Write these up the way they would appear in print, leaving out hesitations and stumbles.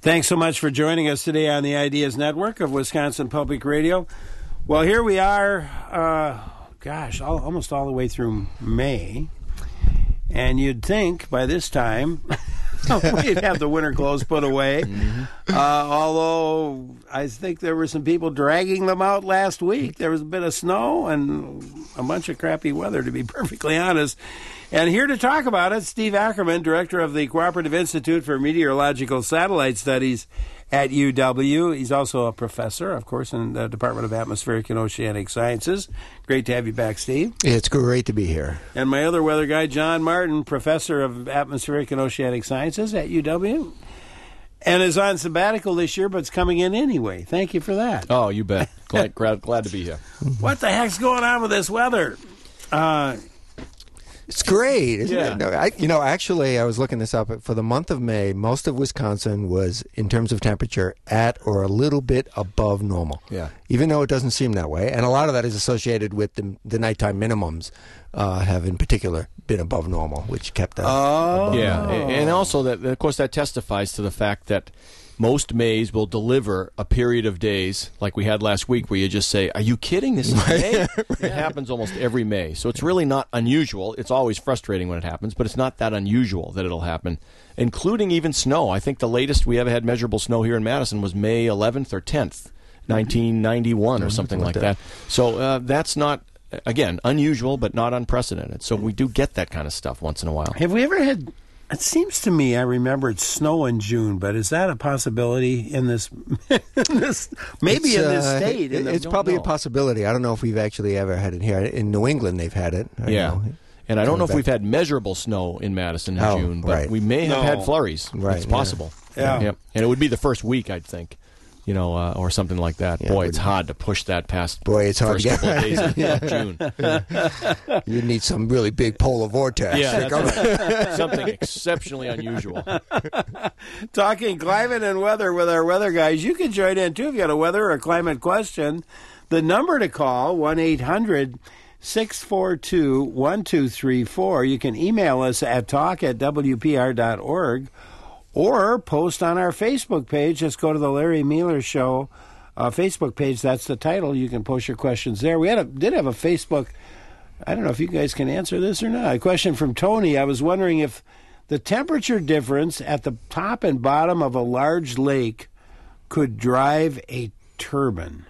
Thanks so much for joining us today on the Ideas Network of Wisconsin Public Radio. Well, here we are, almost all the way through May. And you'd think by this time we'd have the winter clothes put away. Although I think there were some people dragging them out last week. There was a bit of snow and a bunch of crappy weather, to be perfectly honest. And here to talk about it, Steve Ackerman, director of the Cooperative Institute for Meteorological Satellite Studies at UW. He's also a professor, of course, in the Department of Atmospheric and Oceanic Sciences. Great to have you back, Steve. It's great to be here. And my other weather guy, John Martin, professor of Atmospheric and Oceanic Sciences at UW. And is on sabbatical this year, but it's coming in anyway. Thank you for that. Oh, you bet. Glad to be here. What the heck's going on with this weather? It's great, isn't it? No, actually, I was looking this up. For the month of May, most of Wisconsin was, in terms of temperature, at or a little bit above normal. Yeah. Even though it doesn't seem that way. And a lot of that is associated with the nighttime minimums have, in particular, been above normal, which kept that above normal. And also, that of course, that testifies to the fact that most Mays will deliver a period of days like we had last week where you just say, are you kidding? This is May? It happens almost every May. So it's really not unusual. It's always frustrating when it happens, but it's not that unusual that it'll happen, including even snow. I think the latest we ever had measurable snow here in Madison was May 11th or 10th, 1991 or something like that. So that's not, again, unusual, but not unprecedented. So we do get that kind of stuff once in a while. Have we ever had... It seems to me I remembered snow in June, but is that a possibility in this maybe in this state? It's probably a possibility. I don't know if we've actually ever had it here. In New England, they've had it. And I don't know if we've had measurable snow in Madison in June, but we may have had flurries. Right, it's possible. Yeah. And it would be the first week, I'd think. Or something like that. Yeah, Boy, it's hard to push that past it's hard first couple of days of June. You need some really big polar vortex. Yeah, that's right. Something exceptionally unusual. Talking climate and weather with our weather guys. You can join in, too, if you got a weather or climate question. The number to call, 1-800-642-1234. You can email us at talk@wpr.org. Or post on our Facebook page. Just go to the Larry Mueller Show Facebook page. That's the title. You can post your questions there. We did have a Facebook, I don't know if you guys can answer this or not, a question from Tony. I was wondering if the temperature difference at the top and bottom of a large lake could drive a turbine.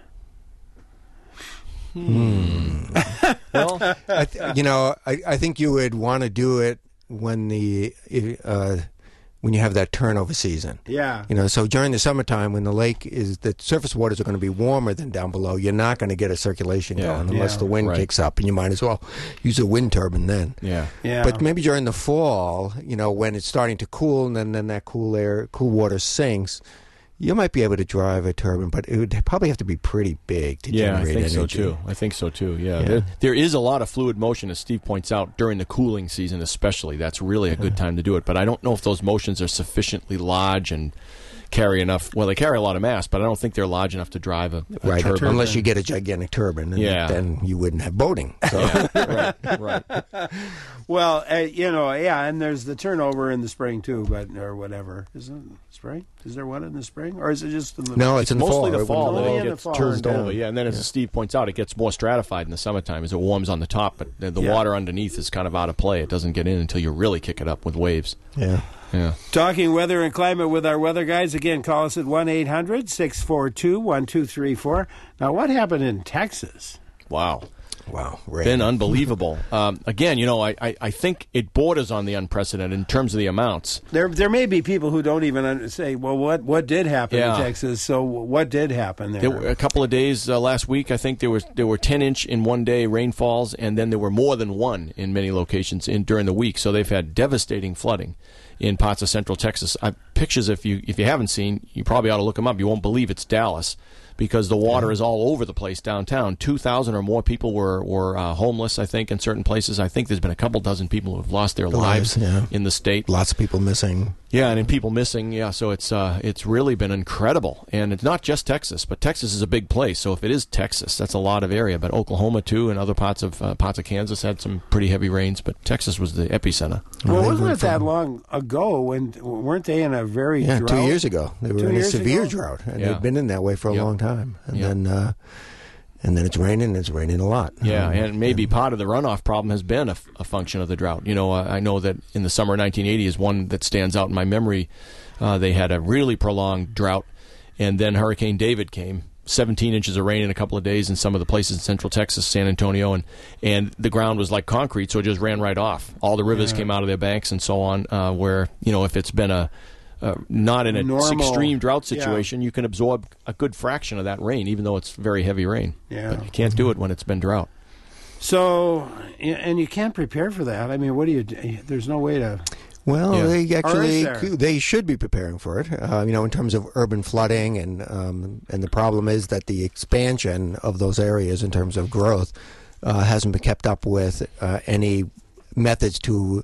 Well, I think you would want to do it when when you have that turnover season. Yeah. So during the summertime when the surface waters are going to be warmer than down below, you're not going to get a circulation going unless the wind kicks up, and you might as well use a wind turbine then. Yeah. But maybe during the fall, when it's starting to cool and then that cool water sinks, you might be able to drive a turbine, but it would probably have to be pretty big to generate energy. I think so too. Yeah. There is a lot of fluid motion, as Steve points out, during the cooling season especially. That's really a good time to do it. But I don't know if those motions are sufficiently large and carry enough. Well, they carry a lot of mass, but I don't think they're large enough to drive a turbine. Unless you get a gigantic turbine, and then you wouldn't have boating. So. Right. Well, and there's the turnover in the spring too, or whatever. Is it spring? Is there one in the spring, or is it just in the? No, it's in the fall. Mostly the fall that it gets turned down. over. Yeah, and then as Steve points out, it gets more stratified in the summertime as it warms on the top, but the water underneath is kind of out of play. It doesn't get in until you really kick it up with waves. Yeah. Talking weather and climate with our weather guys. Again, call us at 1-800-642-1234. Now, what happened in Texas? Wow, rain. Been unbelievable. Again, I think it borders on the unprecedented in terms of the amounts. There may be people who don't even say, well, what did happen in Texas? So what did happen there? There were a couple of days last week, I think there were 10-inch in one day rainfalls, and then there were more than one in many locations during the week. So they've had devastating flooding in parts of central Texas. Pictures, if you haven't seen, you probably ought to look them up. You won't believe it's Dallas, because the water is all over the place downtown. 2,000 or more people were homeless, I think, in certain places. I think there's been a couple dozen people who have lost their lives in the state. Lots of people missing. Yeah, and in people missing, so it's really been incredible. And it's not just Texas, but Texas is a big place. So if it is Texas, that's a lot of area. But Oklahoma, too, and other parts of Kansas had some pretty heavy rains. But Texas was the epicenter. Well, wasn't it that long ago? Weren't they in a very drought? 2 years ago. They were in a severe drought. And they've been in that way for a long time. And then it's raining a lot. Yeah, and maybe part of the runoff problem has been a function of the drought. I know that in the summer of 1980 is one that stands out in my memory. They had a really prolonged drought, and then Hurricane David came. 17 inches of rain in a couple of days in some of the places in central Texas, San Antonio, and the ground was like concrete, so it just ran right off. All the rivers came out of their banks and so on, where, if it's been not in an extreme drought situation, you can absorb a good fraction of that rain, even though it's very heavy rain. Yeah. But you can't do it when it's been drought. So, and you can't prepare for that. I mean, what do you do? There's no way to... Well, they should be preparing for it, in terms of urban flooding, and the problem is that the expansion of those areas in terms of growth hasn't been kept up with any methods to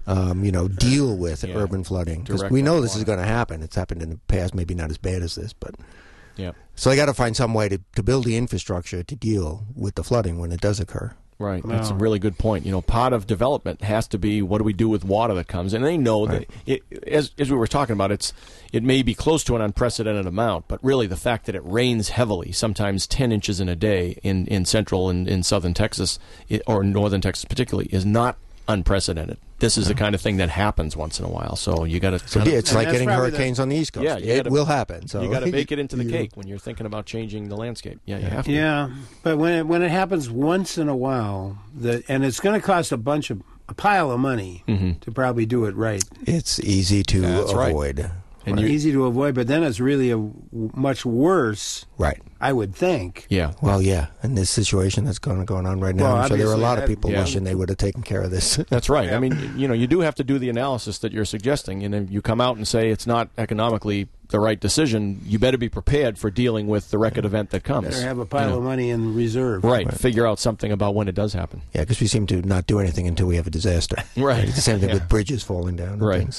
deal with urban flooding, because we know this is going to happen. It's happened in the past, maybe not as bad as this, but so they got to find some way to build the infrastructure to deal with the flooding when it does occur. Right, that's a really good point. Part of development has to be, what do we do with water that comes? And they know that, as we were talking about, it may be close to an unprecedented amount, but really the fact that it rains heavily, sometimes 10 inches in a day in central and in southern Texas, or northern Texas particularly, is not unprecedented. This is the kind of thing that happens once in a while. So you got to. It's like getting hurricanes on the East Coast. Yeah, it will happen. So you got to bake it into the cake when you're thinking about changing the landscape. Yeah, you have to. Yeah, but when it happens once in a while, and it's going to cost a pile of money to probably do it right. It's easy to avoid. Right. And easy to avoid, but then it's really much worse. Right. I would think. Yeah. Well, in this situation that's going on right now, I'm sure there are a lot of people wishing they would have taken care of this. That's right. Yeah. I mean, you do have to do the analysis that you're suggesting, and if you come out and say it's not economically the right decision, you better be prepared for dealing with the record event that comes. Better have a pile of money in reserve. Right. Figure out something about when it does happen. Yeah, because we seem to not do anything until we have a disaster. Right. It's the same thing with bridges falling down and things.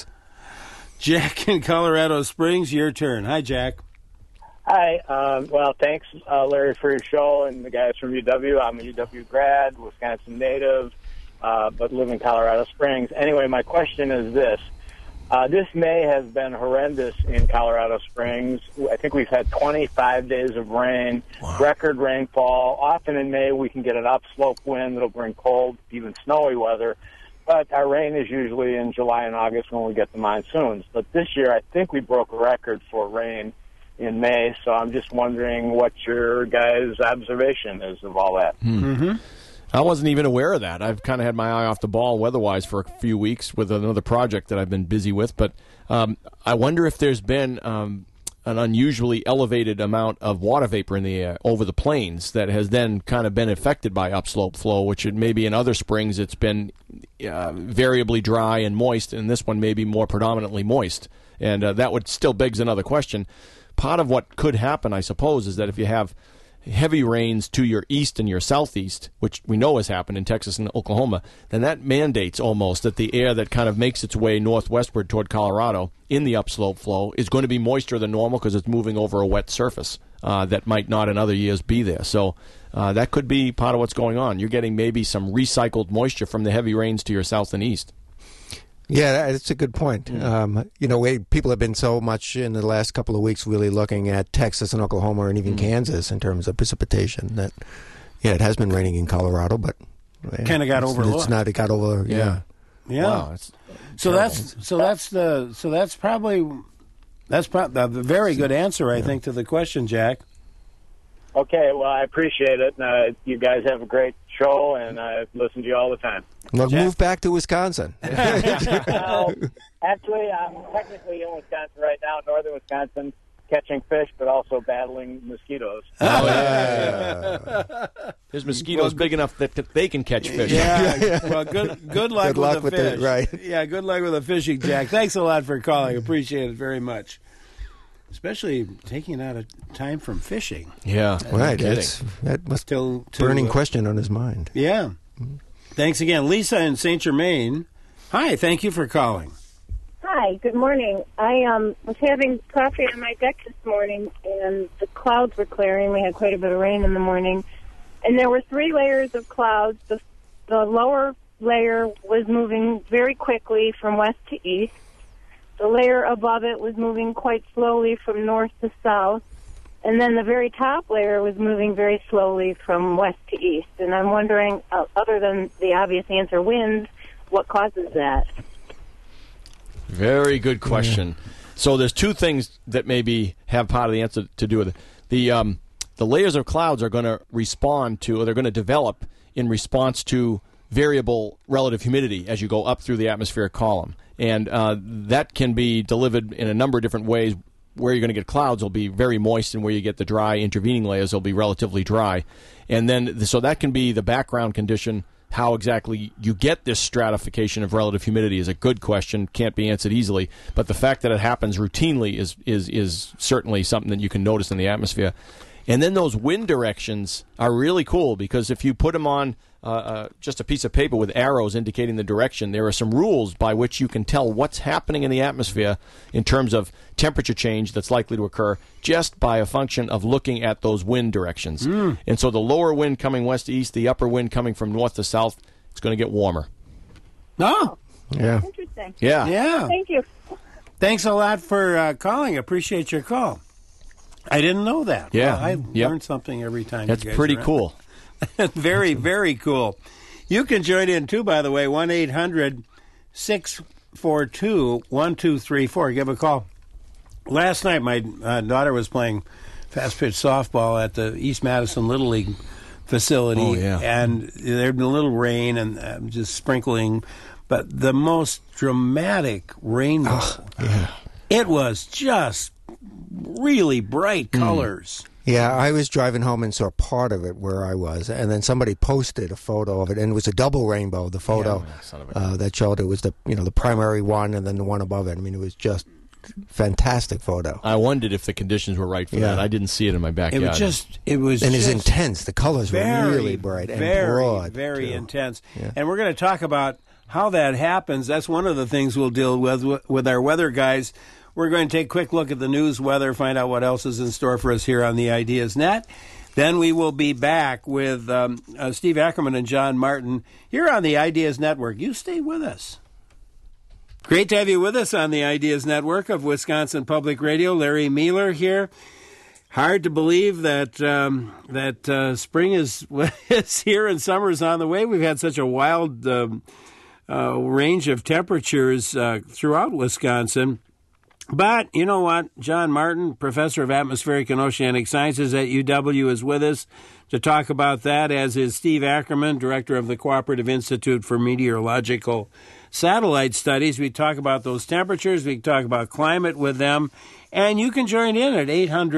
Jack in Colorado Springs, your turn. Hi, Jack. Hi. Well, thanks, Larry, for your show, and the guys from UW. I'm a UW grad, Wisconsin native, but live in Colorado Springs. Anyway, my question is this. This May has been horrendous in Colorado Springs. I think we've had 25 days of rain, record rainfall. Often in May we can get an upslope wind that'll bring cold, even snowy weather. But our rain is usually in July and August when we get the monsoons. But this year, I think we broke a record for rain in May. So I'm just wondering what your guys' observation is of all that. Mm-hmm. I wasn't even aware of that. I've kind of had my eye off the ball weather-wise for a few weeks with another project that I've been busy with. But I wonder if there's been an unusually elevated amount of water vapor in the air over the plains that has then kind of been affected by upslope flow, which maybe in other springs it's been variably dry and moist, and this one may be more predominantly moist. And that would still begs another question. Part of what could happen, I suppose, is that if you have heavy rains to your east and your southeast, which we know has happened in Texas and Oklahoma, then that mandates almost that the air that kind of makes its way northwestward toward Colorado in the upslope flow is going to be moister than normal because it's moving over a wet surface that might not in other years be there. So that could be part of what's going on. You're getting maybe some recycled moisture from the heavy rains to your south and east. Yeah, that's a good point. People have been so much in the last couple of weeks really looking at Texas and Oklahoma and even Kansas in terms of precipitation. That, it has been raining in Colorado, but kind of got overlooked. It's not. It got over. Yeah. Wow, that's probably a very good answer, I think, to the question, Jack. Okay, well, I appreciate it. You guys have a great show, and I listen to you all the time. Well, move back to Wisconsin. Actually, I'm technically in Wisconsin right now, northern Wisconsin, catching fish, but also battling mosquitoes. Oh, yeah. There's mosquitoes big enough that they can catch fish. Yeah. Well, good luck with the fish. Right. Yeah, good luck with the fishing, Jack. Thanks a lot for calling. Appreciate it very much. Especially taking out a time from fishing. Yeah, right. That must be burning question on his mind. Yeah. Thanks again. Lisa in St. Germain. Hi, thank you for calling. Hi. Hi, good morning. I was having coffee on my deck this morning, and the clouds were clearing. We had quite a bit of rain in the morning. And there were 3 layers of clouds. The lower layer was moving very quickly from west to east. The layer above it was moving quite slowly from north to south. And then the very top layer was moving very slowly from west to east. And I'm wondering, other than the obvious answer, winds, what causes that? Very good question. Yeah. So there's 2 things that maybe have part of the answer to do with it. The layers of clouds are going to respond to, or they're going to develop in response to variable relative humidity as you go up through the atmospheric column. And that can be delivered in a number of different ways. Where you're going to get clouds will be very moist, and where you get the dry intervening layers will be relatively dry. And then, so that can be the background condition. How exactly you get this stratification of relative humidity is a good question, can't be answered easily. But the fact that it happens routinely is certainly something that you can notice in the atmosphere. And then those wind directions are really cool, because if you put them on just a piece of paper with arrows indicating the direction, there are some rules by which you can tell what's happening in the atmosphere in terms of temperature change that's likely to occur just by a function of looking at those wind directions. And so the lower wind coming west to east, the upper wind coming from north to south, it's going to get warmer. Oh, yeah. Interesting. Yeah. Thank you. Thanks a lot for calling. Appreciate your call. I didn't know that. Yeah. Well, I learn something every time. That's you guys pretty are cool. Very, very cool. You can join in, too, by the way, 1-800-642-1234. Give a call. Last night, my daughter was playing fast-pitch softball at the East Madison Little League facility. Oh, yeah. And there had been a little rain and just sprinkling, but the most dramatic rainbow. Oh, yeah. It was just really bright colors. Yeah, I was driving home and saw part of it where I was, and then somebody posted a photo of it, and it was a double rainbow. The photo that showed it was the primary one, and then the one above it. I mean, it was just fantastic photo. I wondered if the conditions were right for that. I didn't see it in my backyard. It was intense. The colors were really bright and broad, very intense. Yeah. And we're going to talk about how that happens. That's one of the things we'll deal with our weather guys. We're going to take a quick look at the news, weather, find out what else is in store for us here on the Ideas Net. Then we will be back with Steve Ackerman and John Martin here on the Ideas Network. You stay with us. Great to have you with us on the Ideas Network of Wisconsin Public Radio. Larry Mueller here. Hard to believe that spring is here and summer is on the way. We've had such a wild range of temperatures throughout Wisconsin. But you know what? John Martin, professor of atmospheric and oceanic sciences at UW, is with us to talk about that, as is Steve Ackerman, director of the Cooperative Institute for Meteorological Satellite Studies. We talk about those temperatures. We talk about climate with them. And you can join in at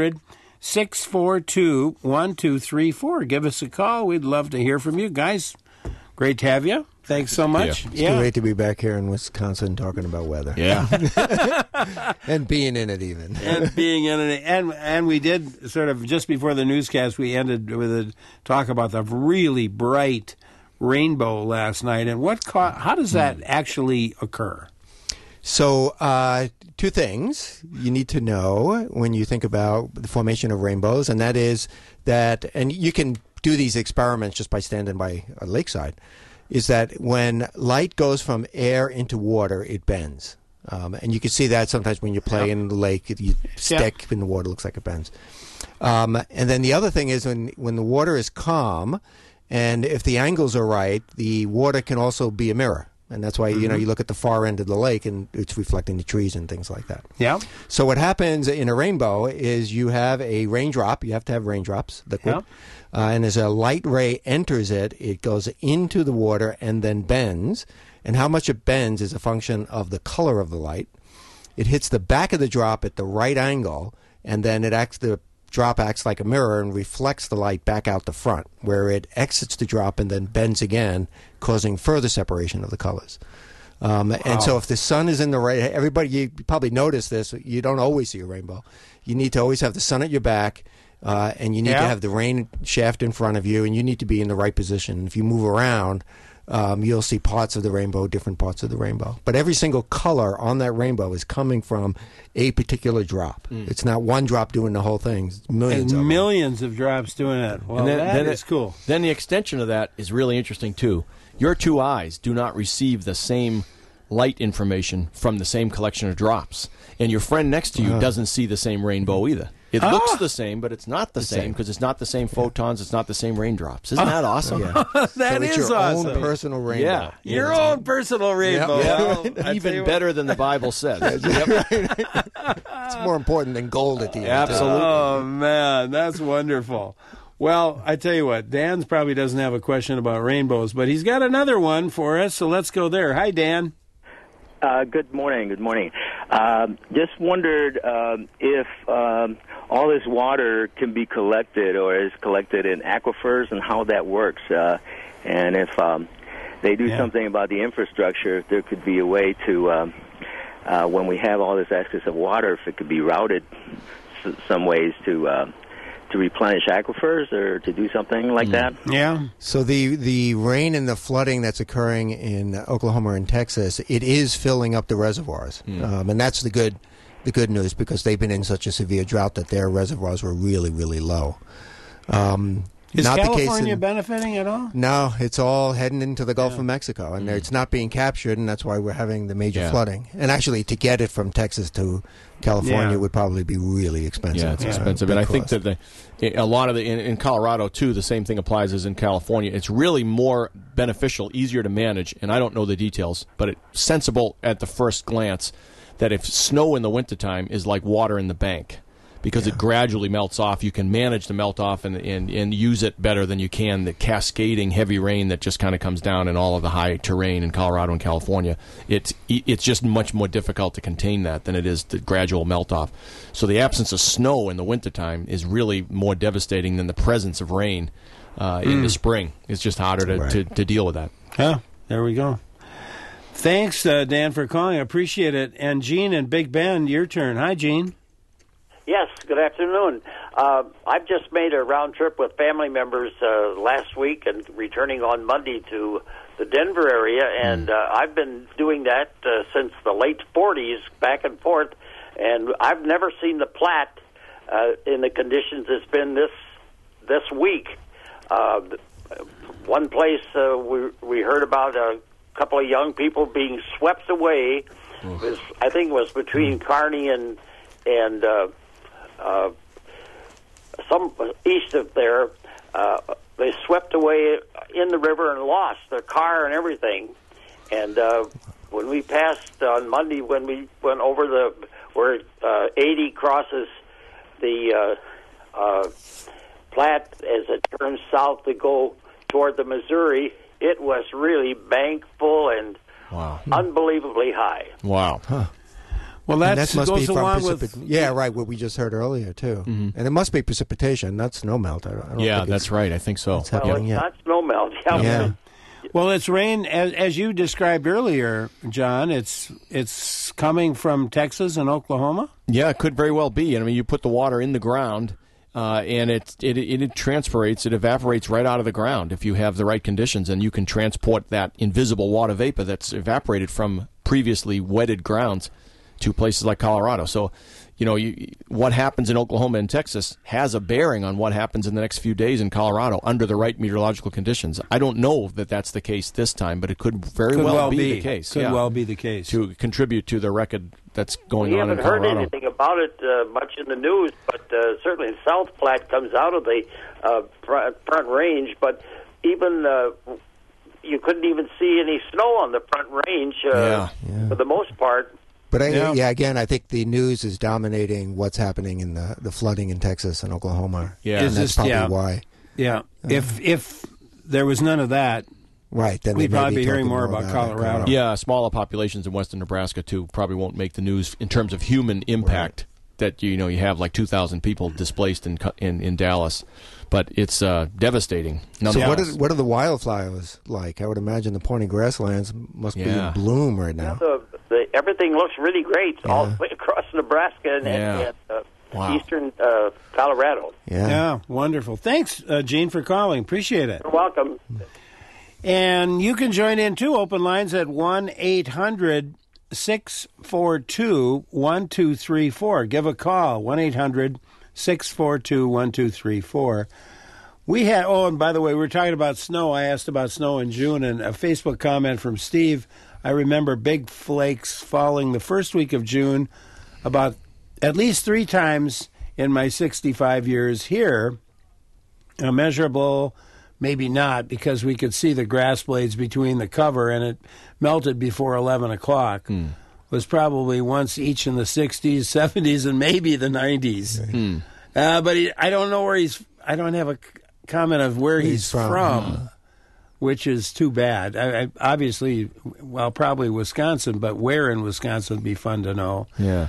800-642-1234. Give us a call. We'd love to hear from you. Guys, great to have you. Thanks so much. It's great to be back here in Wisconsin talking about weather. Yeah. And being in it even. And being in it. And we did sort of, just before the newscast, we ended with a talk about the really bright rainbow last night. And how does that actually occur? So, 2 things you need to know when you think about the formation of rainbows, and that is that, and you can do these experiments just by standing by a lakeside, is that when light goes from air into water, it bends. And you can see that sometimes when you play in the lake, you stick in the water, it looks like it bends. And then the other thing is when the water is calm, and if the angles are right, the water can also be a mirror. And that's why, you look at the far end of the lake and it's reflecting the trees and things like that. Yeah. So what happens in a rainbow is you have a raindrop. You have to have raindrops, liquid. Yeah. And as a light ray enters it, it goes into the water and then bends. And how much it bends is a function of the color of the light. It hits the back of the drop at the right angle, and then the drop acts like a mirror and reflects the light back out the front, where it exits the drop and then bends again, causing further separation of the colors. And so if the sun is in the right, everybody, you probably noticed this, you don't always see a rainbow. You need to always have the sun at your back, and you need to have the rain shaft in front of you, and you need to be in the right position. If you move around, you'll see parts of the rainbow, different parts of the rainbow. But every single color on that rainbow is coming from a particular drop. It's not one drop doing the whole thing. It's millions and of millions of drops doing it. Well, that is cool. Then the extension of that is really interesting, too. Your two eyes do not receive the same light information from the same collection of drops. And your friend next to you doesn't see the same rainbow either. It looks the same, but it's not the same because it's not the same photons. It's not the same raindrops. Isn't that awesome? Yeah. That is your awesome. Own personal rainbow. Yeah. Your own personal rainbow. Yep. Well, even better than the Bible says. It's more important than gold at the end. Absolutely. Oh, man, that's wonderful. Well, I tell you what, Dan's probably doesn't have a question about rainbows, but he's got another one for us, so let's go there. Hi, Dan. Good morning. Good morning. Just wondered if all this water can be collected or is collected in aquifers and how that works. And if they do something about the infrastructure, if there could be a way to, when we have all this excess of water, if it could be routed some ways to replenish aquifers or to do something like that. Yeah. So the rain and the flooding that's occurring in Oklahoma and Texas, it is filling up the reservoirs, and that's the good news because they've been in such a severe drought that their reservoirs were really, really low. Is not California the case in, benefiting at all? No, it's all heading into the Gulf of Mexico, and it's not being captured, and that's why we're having the major flooding. And actually, to get it from Texas to California would probably be really expensive. Yeah, it's expensive. And I think that a lot of in Colorado, too, the same thing applies as in California. It's really more beneficial, easier to manage, and I don't know the details, but it's sensible at the first glance that if snow in the wintertime is like water in the bank, because it gradually melts off. You can manage the melt off and use it better than you can the cascading heavy rain that just kind of comes down in all of the high terrain in Colorado and California. It's just much more difficult to contain that than it is the gradual melt off. So the absence of snow in the wintertime is really more devastating than the presence of rain in the spring. It's just harder to deal with that. Yeah, there we go. Thanks, Dan, for calling. I appreciate it. And Gene and Big Bend, your turn. Hi, Gene. Yes, good afternoon. I've just made a round trip with family members last week and returning on Monday to the Denver area, and I've been doing that since the late 40s, back and forth, and I've never seen the Platte in the conditions it's been this week. One place we heard about a couple of young people being swept away. I think it was between Kearney and some east of there, they swept away in the river and lost their car and everything. And when we passed on Monday, when we went over where 80 crosses the Platte as it turns south to go toward the Missouri, it was really bank full and unbelievably high. Wow. Huh. Well, that goes along with... Yeah, right, what we just heard earlier, too. Mm-hmm. And it must be precipitation, not snow melt. I don't think that's right. I think so. It's not snow melt. Yeah. Well, it's rain, as you described earlier, John. It's coming from Texas and Oklahoma? Yeah, it could very well be. I mean, you put the water in the ground, and it transpirates, it evaporates right out of the ground if you have the right conditions, and you can transport that invisible water vapor that's evaporated from previously wetted grounds to places like Colorado. So, what happens in Oklahoma and Texas has a bearing on what happens in the next few days in Colorado under the right meteorological conditions. I don't know that that's the case this time, but it could very well be the case. Could well be the case. To contribute to the record that's going on in Colorado. We haven't heard anything about it much in the news, but certainly South Platte comes out of the front range, but even... you couldn't even see any snow on the front range for the most part. But again, I think the news is dominating what's happening in the flooding in Texas and Oklahoma. Yeah, and that's probably why. Yeah, if there was none of that, right, then we'd probably be hearing more about Colorado. Yeah, smaller populations in western Nebraska too probably won't make the news in terms of human impact. Right. That you have like 2,000 people displaced in Dallas, but it's devastating. So what are the wildflowers like? I would imagine the Pointy Grasslands must be in bloom right now. Everything looks really great all the way across Nebraska and eastern Colorado. Yeah, wonderful. Thanks, Gene, for calling. Appreciate it. You're welcome. And you can join in, too. Open lines at 1-800-642-1234. Give a call, 1-800-642-1234. We had, and by the way, we were talking about snow. I asked about snow in June, and a Facebook comment from Steve. I remember big flakes falling the first week of June about at least 3 times in my 65 years here. Measurable, maybe not, because we could see the grass blades between the cover, and it melted before 11 o'clock. Was probably once each in the 60s, 70s, and maybe the 90s. But I don't know where I don't have a comment of where he's from. Which is too bad. Obviously, probably Wisconsin, but where in Wisconsin would be fun to know. Yeah.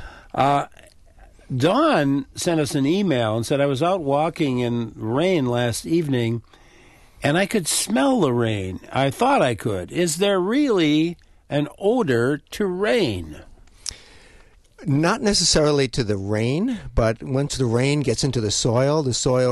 Dawn sent us an email and said, I was out walking in rain last evening, and I could smell the rain. I thought I could. Is there really an odor to rain? Not necessarily to the rain, but once the rain gets into the soil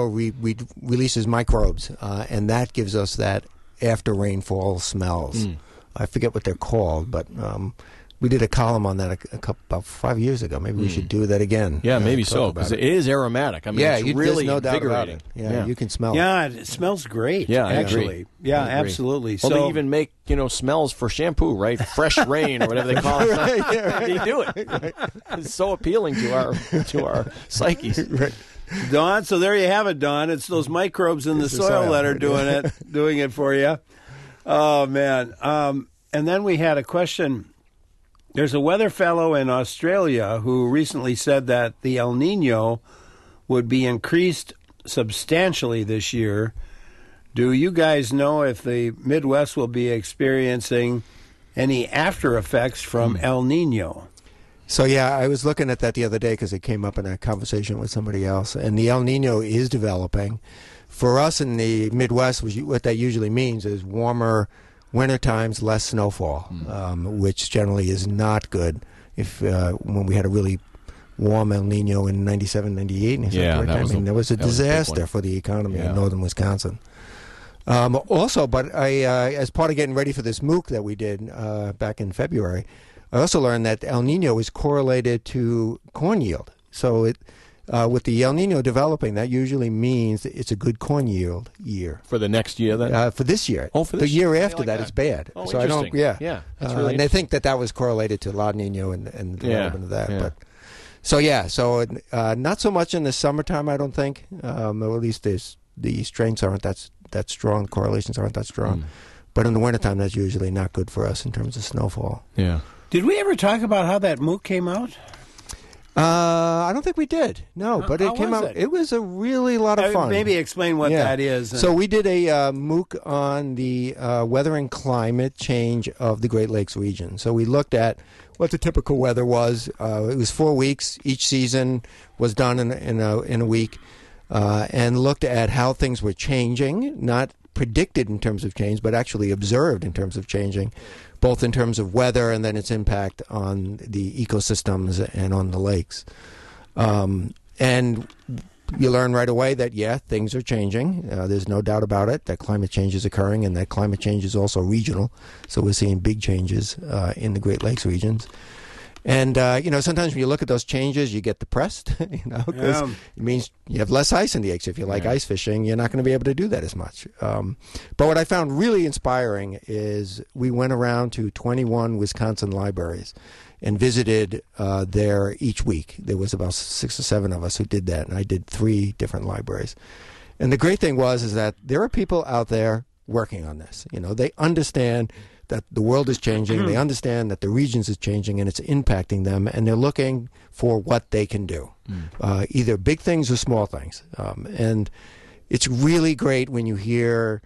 releases microbes, and that gives us that after rainfall smells. I forget what they're called, but we did a column on that about 5 years ago. Maybe we should do that again. Yeah, maybe so, because it is aromatic. I mean, it's really no doubt invigorating. About it. Yeah, you can smell it. Yeah, it smells great. Yeah, actually. Yeah, absolutely. Well, they even make smells for shampoo, right? Fresh rain or whatever they call it. Right. They do it. It's so appealing to our psyches. Right. Dawn, so there you have it, Dawn. It's those microbes in the soil that are doing it for you. Oh, man. And then we had a question. There's a weather fellow in Australia who recently said that the El Nino would be increased substantially this year. Do you guys know if the Midwest will be experiencing any after effects from El Nino? So, yeah, I was looking at that the other day because it came up in a conversation with somebody else. And the El Nino is developing. For us in the Midwest, what that usually means is warmer winter times, less snowfall, which generally is not good. If when we had a really warm El Nino in 97, 98, there was a disaster for the economy in northern Wisconsin. Also, but as part of getting ready for this MOOC that we did back in February, I also learned that El Nino is correlated to corn yield. So with the El Nino developing, that usually means it's a good corn yield year. For the next year, then? For this year. Oh, for this year year? after that, it's bad. Oh, so interesting. Yeah. That's really and they think that was correlated to La Nino and the development of that. Yeah. But so not so much in the summertime, I don't think. Or at least the strengths aren't that strong, correlations aren't that strong. But in the wintertime, that's usually not good for us in terms of snowfall. Yeah. Did we ever talk about how that MOOC came out? I don't think we did. No, but it came out. It was a really lot of fun. Maybe explain what that is. So we did a MOOC on the weather and climate change of the Great Lakes region. So we looked at what the typical weather was. It was 4 weeks. Each season was done in a week, and looked at how things were changing, not predicted in terms of change, but actually observed in terms of changing, both in terms of weather and then its impact on the ecosystems and on the lakes. And you learn right away that, things are changing. There's no doubt about it, that climate change is occurring, and that climate change is also regional. So we're seeing big changes in the Great Lakes regions. And, sometimes when you look at those changes, you get depressed, because it means you have less ice in the lakes. If you like ice fishing, you're not going to be able to do that as much. But what I found really inspiring is we went around to 21 Wisconsin libraries and visited there each week. There was about 6 or 7 of us who did that, and I did 3 different libraries. And the great thing is that there are people out there working on this. They understand that the world is changing. They understand that the regions is changing and it's impacting them, and they're looking for what they can do, either big things or small things. And it's really great when you hear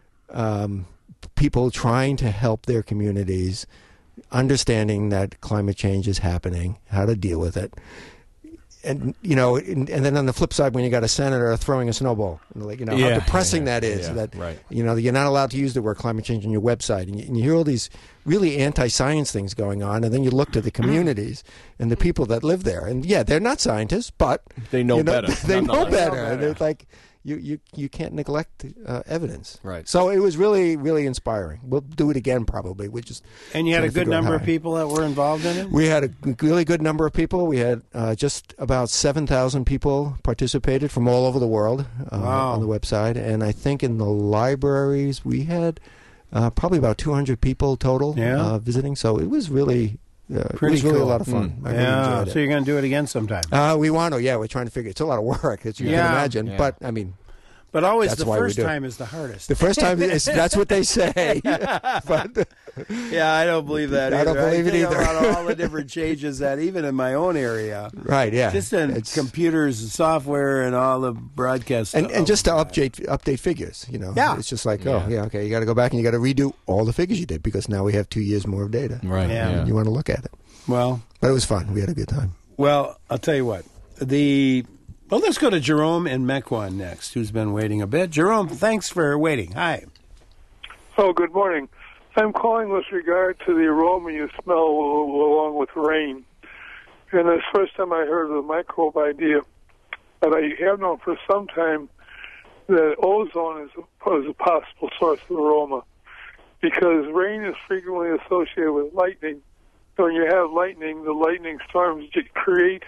people trying to help their communities, understanding that climate change is happening, how to deal with it. And and then on the flip side, when you got a senator throwing a snowball, how depressing that is. You're not allowed to use the word climate change on your website, and you hear all these really anti-science things going on, and then you look to the communities and the people that live there, and they're not scientists, but they know better. They know better, and it's like, you can't neglect evidence. Right. So it was really, really inspiring. We'll do it again probably. And you had a good number of people that were involved in it? We had a really good number of people. We had just about 7,000 people participated from all over the world on the website. And I think in the libraries we had probably about 200 people total visiting. So it was really... Pretty really cool. A lot of fun. I really enjoyed it. So you're going to do it again sometime? We want to. Yeah, we're trying to figure. It's a lot of work, as you can imagine. Yeah. But I mean, but always the first time is the hardest. The first time that's what they say. But, I don't believe that. I don't believe it either. About all the different changes that even in my own area, right? Yeah, just in computers and software and all the broadcast and just to update figures. You know, it's just like okay, you got to go back and you got to redo all the figures you did because now we have 2 years more of data. Right. Yeah. You want to look at it. Well, but it was fun. We had a good time. Well, I'll tell you what. Let's go to Jerome in Mequon next, who's been waiting a bit. Jerome, thanks for waiting. Hi. Oh, good morning. I'm calling with regard to the aroma you smell along with rain. And it's the first time I heard of the microbe idea. But I have known for some time that ozone is a possible source of aroma because rain is frequently associated with lightning. So when you have lightning, the lightning storms create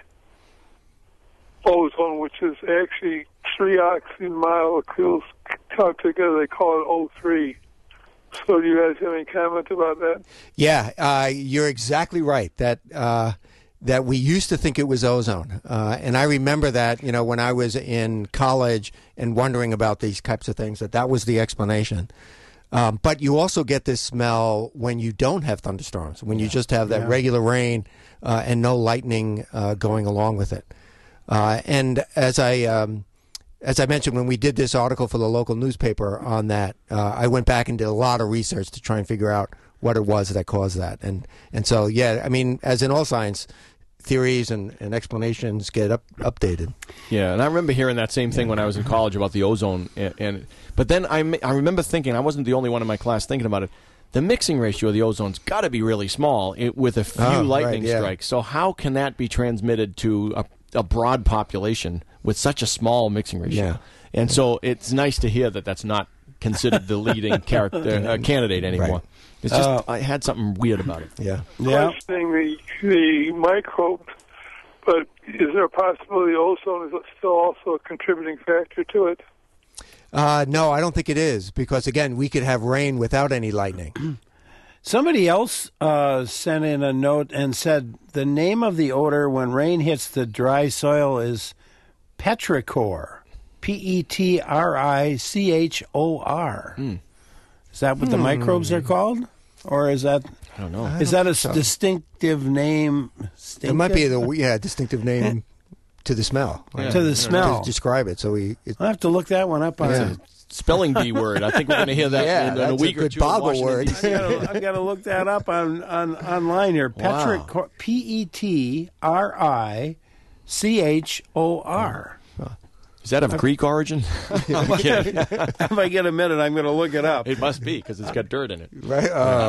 ozone, which is actually 3 oxygen molecules talked together. They call it O3. So do you guys have any comment about that? Yeah, you're exactly right. That we used to think it was ozone. And I remember that, when I was in college and wondering about these types of things, that was the explanation. But you also get this smell when you don't have thunderstorms, when you just have that regular rain and no lightning going along with it. And as I mentioned, when we did this article for the local newspaper on that, I went back and did a lot of research to try and figure out what it was that caused that. And so, I mean, as in all science, theories and explanations get updated. Yeah, and I remember hearing that same thing when I was in college about the ozone. But then I remember thinking, I wasn't the only one in my class thinking about it, the mixing ratio of the ozone's got to be really small with a few lightning strikes. So how can that be transmitted to a broad population with such a small mixing ratio? Yeah. And so it's nice to hear that that's not considered the leading candidate anymore. Right. It's just I had something weird about it. Yeah. Questioning the microbe, but is there a possibility ozone is still also a contributing factor to it? No, I don't think it is because, again, we could have rain without any lightning. Somebody else sent in a note and said the name of the odor when rain hits the dry soil is petrichor, Petrichor. Is that what the microbes are called? Or is that... I don't know. Is that a distinctive name? It might be a distinctive name to the smell. Yeah. To the smell. To describe it. So I'll have to look that one up on spelling bee word. I think we're going to hear that in a week or two. Boggle word. I've got to look that up online here. Wow. Petrichor. Is that of Greek origin? I'm kidding. If I get a minute, I'm going to look it up. It must be because it's got dirt in it. Right?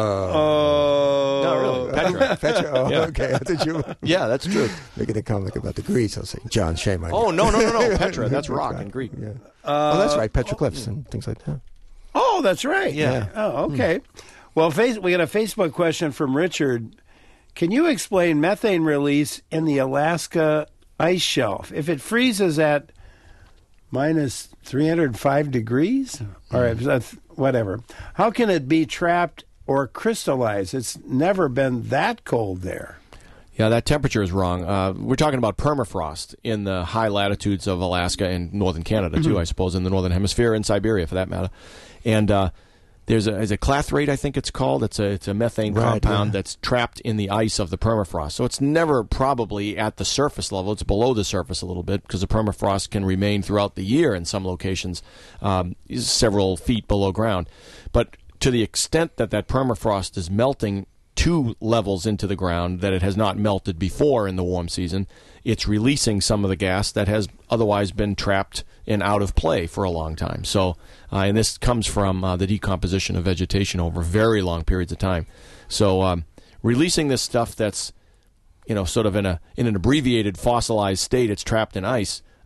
No, really. Petra. Oh, Yeah. Okay. I thought you. Yeah, that's true. Making a comic about the Greeks. I'll say, John, shame on you. Oh, no. Petra. That's rock in Greek. Yeah. That's right. Petroglyphs and things like that. Oh, that's right. Yeah. Oh, okay. Well, we got a Facebook question from Richard. Can you explain methane release in the Alaska ice shelf? If it freezes at minus 305 degrees, or whatever, how can it be trapped or crystallized? It's never been that cold there. Yeah, that temperature is wrong. We're talking about permafrost in the high latitudes of Alaska and northern Canada, too, I suppose, in the northern hemisphere, and Siberia, for that matter. And there's a clathrate, I think it's called. It's a methane compound that's trapped in the ice of the permafrost. So it's never probably at the surface level. It's below the surface a little bit because the permafrost can remain throughout the year in some locations, several feet below ground. But to the extent that permafrost is melting 2 levels into the ground that it has not melted before in the warm season, it's releasing some of the gas that has otherwise been trapped and out of play for a long time. So, and this comes from the decomposition of vegetation over very long periods of time. So, releasing this stuff that's, sort of in an abbreviated fossilized state, it's trapped in ice,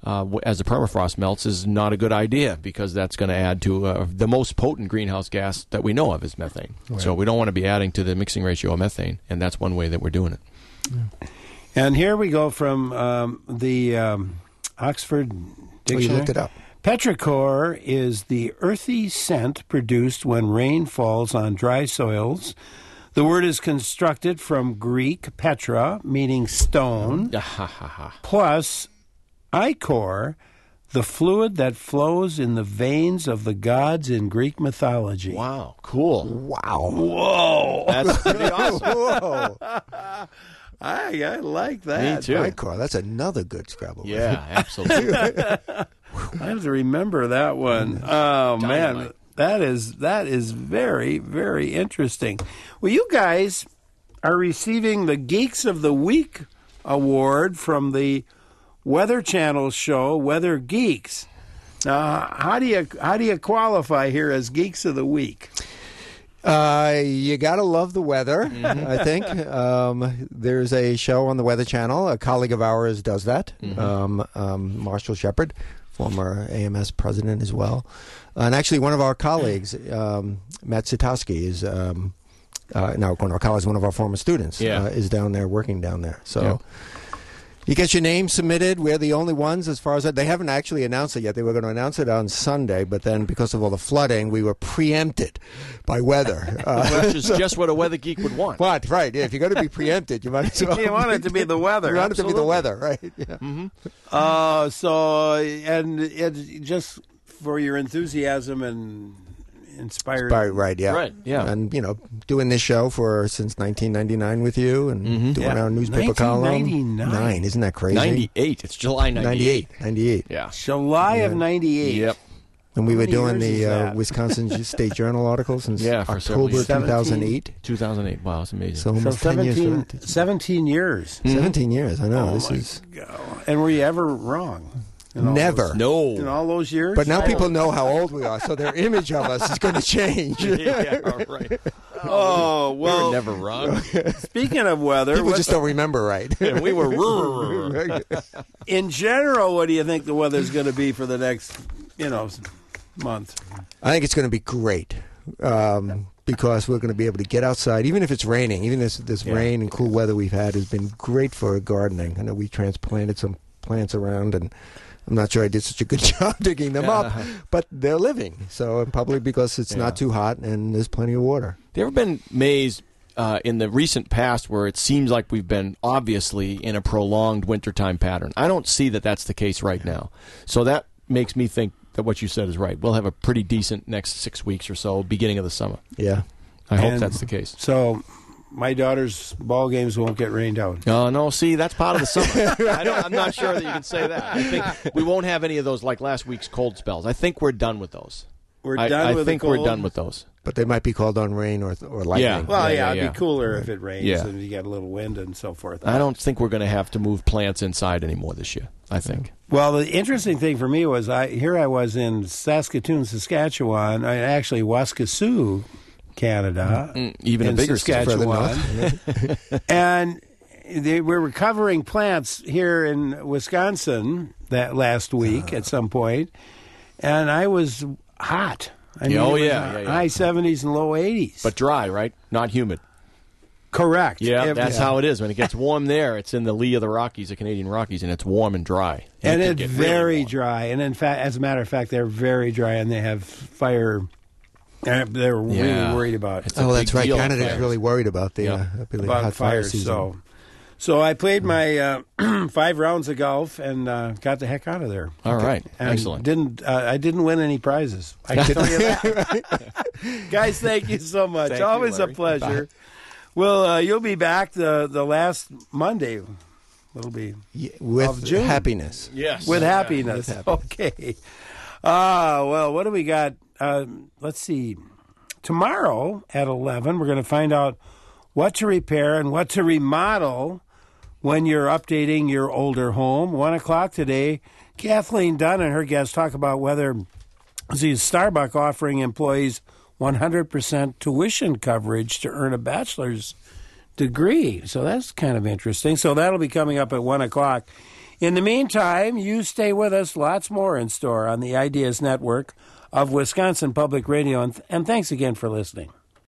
as the permafrost melts is not a good idea, because that's going to add to the most potent greenhouse gas that we know of is methane. Right. So we don't want to be adding to the mixing ratio of methane, and that's one way that we're doing it. Yeah. And here we go from the Oxford Dictionary. You looked it up. Petrichor is the earthy scent produced when rain falls on dry soils. The word is constructed from Greek petra, meaning stone, plus ichor, the fluid that flows in the veins of the gods in Greek mythology. Wow, cool. Wow. Whoa. That's pretty awesome. Whoa. I like that. Me too. Ichor, that's another good Scrabble. Yeah, absolutely. I have to remember that one. Oh, man. That is very, very interesting. Well, you guys are receiving the Geeks of the Week award from the Weather Channel show, Weather Geeks. Now, how do you qualify here as Geeks of the Week? You got to love the weather, I think. There's a show on the Weather Channel. A colleague of ours does that, Marshall Shepard, former AMS president as well. And actually, one of our colleagues, Matt Sitowski, is now one of our colleagues, one of our former students, is down there, working down there. So you get your name submitted. We're the only ones as far as that. They haven't actually announced it yet. They were going to announce it on Sunday, but then because of all the flooding, we were preempted by weather. Which is just what a weather geek would want. What? Right. Yeah, if you're going to be preempted, you might as well. You want it to be the weather. You want it to be the weather, right? Yeah. And it just for your enthusiasm and inspired. Right, yeah. Right, yeah. And, doing this show since 1999 with you and doing our newspaper column. 1999. Isn't that crazy? 98. It's July 98. 98. Yeah. July of 98. Yep. And we were doing years the Wisconsin State Journal article since for several October years. 2008. 2008. Wow, that's amazing. So almost 17 10 years. 17 years. 17 years, I know. Oh, this my is God. And were you ever wrong? Never. No. In all those years? But now people know how old we are, so their image of us is going to change. Yeah, right. Oh, We well. were never wrong. Speaking of weather. People just don't remember right. And we were. In general, what do you think the weather's going to be for the next, month? I think it's going to be great. Because we're going to be able to get outside, even if it's raining. Even this rain and cool weather we've had has been great for gardening. I know we transplanted some plants around, and I'm not sure I did such a good job digging them up, but they're living. So probably because it's not too hot and there's plenty of water. Have you ever been amazed in the recent past where it seems like we've been obviously in a prolonged wintertime pattern? I don't see that that's the case right now. So that makes me think that what you said is right. We'll have a pretty decent next 6 weeks or so, beginning of the summer. Yeah. I hope that's the case. So my daughter's ball games won't get rained out. Oh, no, see, that's part of the summer. I'm not sure that you can say that. I think we won't have any of those like last week's cold spells. I think we're done with those. I think we're done with those. But they might be called on rain or lightning. Yeah. Well, it'd be cooler if it rains and you get a little wind and so forth. I don't think we're going to have to move plants inside anymore this year, I think. Well, the interesting thing for me was I was in Saskatoon, Saskatchewan, actually Waskesiu, Canada. Even a bigger Saskatchewan. And we were covering plants here in Wisconsin that last week at some point, and I was hot. I mean, high 70s and low 80s. But dry, right? Not humid. Correct. Yeah, that's how it is. When it gets warm there, it's in the lee of the Rockies, the Canadian Rockies, and it's warm and dry. And it's very really dry. And in fact, as a matter of fact, they're very dry, and they have fire. They're really worried about it. That's right. Canada's really worried about the hot fire season. So I played my 5 rounds of golf and got the heck out of there. All right. And excellent. I didn't win any prizes. I can tell you that. Guys, thank you so much. Thank Always you, a pleasure. Bye. Well, you'll be back the last Monday. It'll be with June. Happiness. Yes. With happiness. Okay. Well, what do we got? Let's see. Tomorrow at 11, we're going to find out what to repair and what to remodel when you're updating your older home. 1 o'clock today, Kathleen Dunn and her guests talk about whether Starbucks offering employees 100% tuition coverage to earn a bachelor's degree. So that's kind of interesting. So that'll be coming up at 1 o'clock. In the meantime, you stay with us. Lots more in store on the Ideas Network of Wisconsin Public Radio. And thanks again for listening.